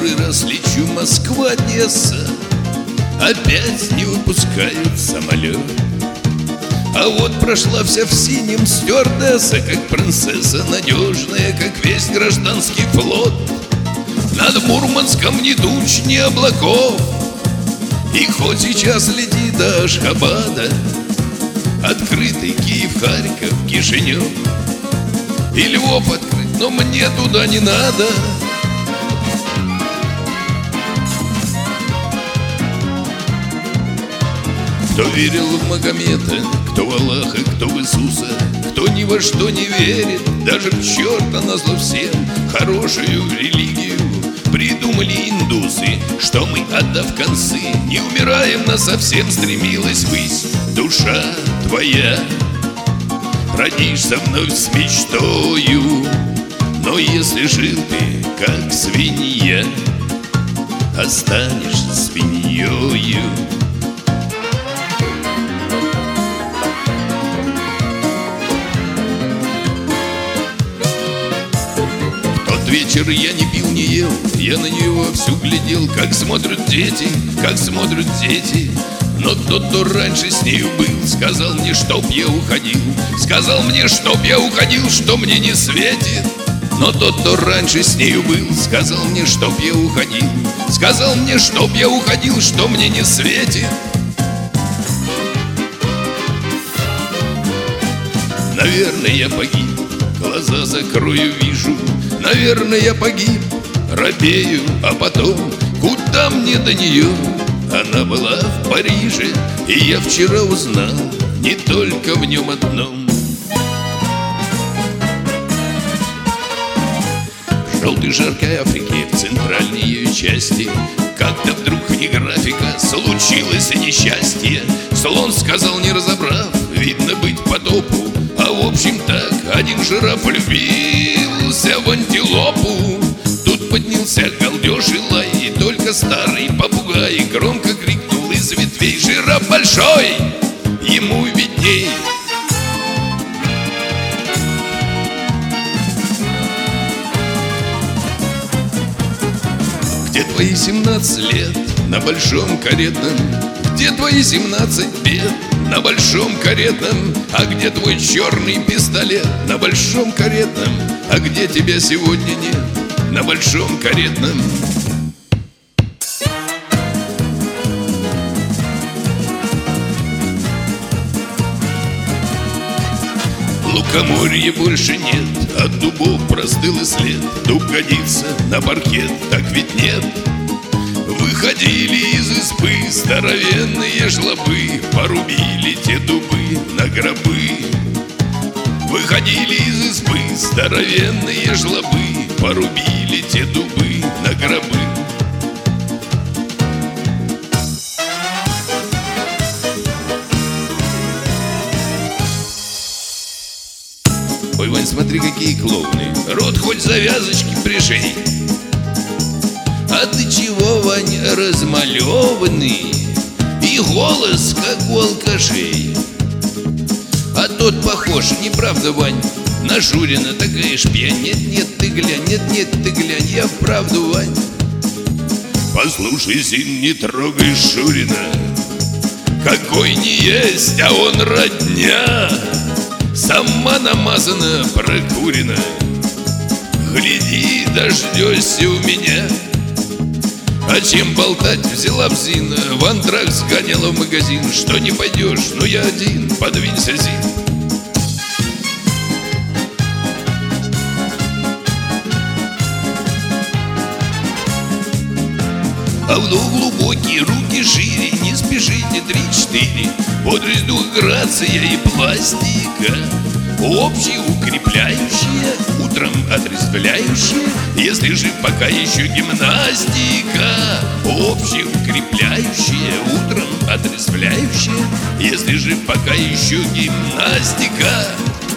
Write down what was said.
который раз лечу Москва-Одесса. Опять не выпускают самолет. А вот прошла вся в синем стюардесса, как принцесса надежная, как весь гражданский флот. Над Мурманском ни туч, ни облаков, и хоть сейчас лети до Ашхабада, открытый Киев, Харьков, Кишинев и Львов открыт, но мне туда не надо. Кто верил в Магомета, кто в Аллаха, кто в Иисуса, кто ни во что не верит, даже в черта назло всем, хорошую религию придумали индусы, что мы, отдав концы, не умираем, насовсем стремилась ввысь. Душа твоя, родишься вновь с мечтою, но если жил ты, как свинья, останешься свиньёю. Вечер я не пил, не ел, я на нее вовсю глядел, как смотрят дети, как смотрят дети. Но тот, кто раньше с нею был, сказал мне, чтоб я уходил, сказал мне, чтоб я уходил, что мне не светит. Но тот, кто раньше с нею был, сказал мне, чтоб я уходил, сказал мне, чтоб я уходил, что мне не светит. Наверное, я погиб, глаза закрою, вижу. Наверное, я погиб, робею, а потом, куда мне до нее? Она была в Париже, и я вчера узнал, не только в нем одном. В желтой жаркой Африке, в центральной ее части, как-то вдруг вне графика случилось несчастье. Слон сказал, не разобрав, видно быть потопу, а в общем так, один жираф полюбился в антилопу. Тут поднялся галдеж и лай, и только старый попугай громко крикнул из ветвей: жираф большой, ему видней. Где твои 17 лет на большом каретном? Где твои 17 бед на большом каретном? А где твой черный пистолет на большом каретном? А где тебя сегодня нет на большом каретном? Лукоморья больше нет, от дубов простыл и след. Дуб годится на паркет, так ведь нет. Выходили из избы здоровенные жлобы, порубили те дубы на гробы. Выходили из избы здоровенные жлобы, порубили те дубы на гробы. Ой, Вань, смотри, какие клоуны, рот хоть завязочки пришей. А ты чего, Вань, размалеванный, и голос, как у алкашей? А тот похож, не правда, Вань, на Шурина, такая шпия. Нет, ты глянь, нет, ты глянь, я вправду, Вань. Послушай, Зин, не трогай Шурина, какой не есть, а он родня. Сама намазана, прокурена, гляди, дождешься у меня. А чем болтать, взяла б Зина, в антракт сгоняла в магазин. Что не пойдешь, ну я один, подвинься, Зин. А вдох глубокий, руки шире, не спешите, 3-4. Бодрость, дух, грация и пластика, общеукрепляющая, утром отрезвляющая, если жив пока еще гимнастика. Общеукрепляющая, утром отрезвляющая, если жив пока еще гимнастика.